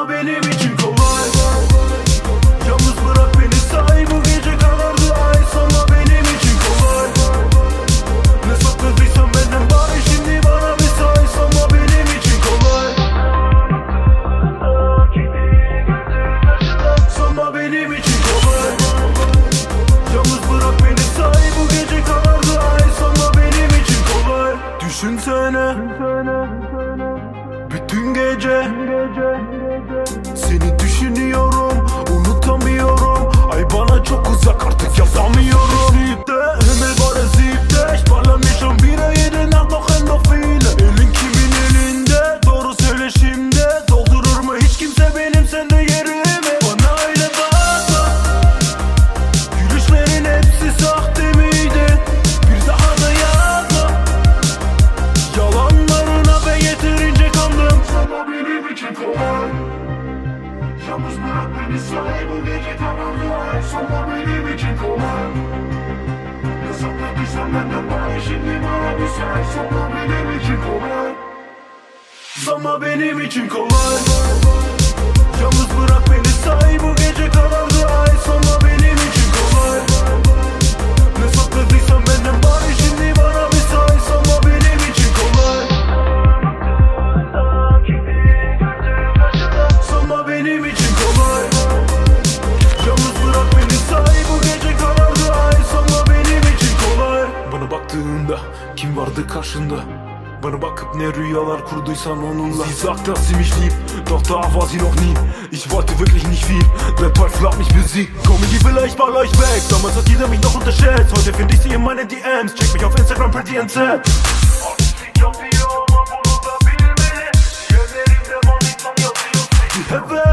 Ama benim için kolay. Yalnız bırak beni say, bu gece karardı ay. Ama benim için kolay. Ne sakladıysan benden bari şimdi bana bir say. Ama benim için kolay. Ama benim için kolay. Yalnız bırak beni say, bu gece karardı ay. Ama benim için kolay. Düşünsene bütün gece seni düşünüyorum, unutamıyorum. Ay bana çok uzak, artık yazamıyorum. Zipte, Himmel bara zipte. Ich baller mich schon wieder jede Nacht noch Endorphine. Elin kimin elinde, doğru söyle şimdi. Doldurur mu hiç kimse benim sende yerimi? Bana öyle bakma, gülüşlerin hepsi sahte miydi? Bir daha da yazma yalanlarına, ben yeterince kandım. Ama benim için kolay. Yalnız bırak beni say, bu gece karardı ay. Ama benim için kolay. Ne sakladıysan benden bari şimdi bana bir say. Ama benim için kolay. Ama benim için kolay. Yalnız bırak beni say, bu gece karardı ay. Ama benim için kolay. Ne sakladıysan benden bari şimdi bana bir say. Ama benim için kolay. Ama benim için kolay. Yalnız bırak beni say, bu gece karardı ay. Ama benim için kolay. Bana baktığında kim vardı karşında? Bana bakıp ne rüyalar kurduysan onunla. Sie sagt, dass sie mich liebt, doch da war sie noch nie. Ich wollte wirklich nicht viel, der Teufel hat mich besiegt. Komm, ich will ich mal euch weg. Damals hat jeder mich noch unterschätzt. Heute finde ich sie in meinen DMs. Check mich auf Instagram, Pretty NZ. Yapıyor ama bunu da bilmeli. Gözlerimde manittan yazıyor.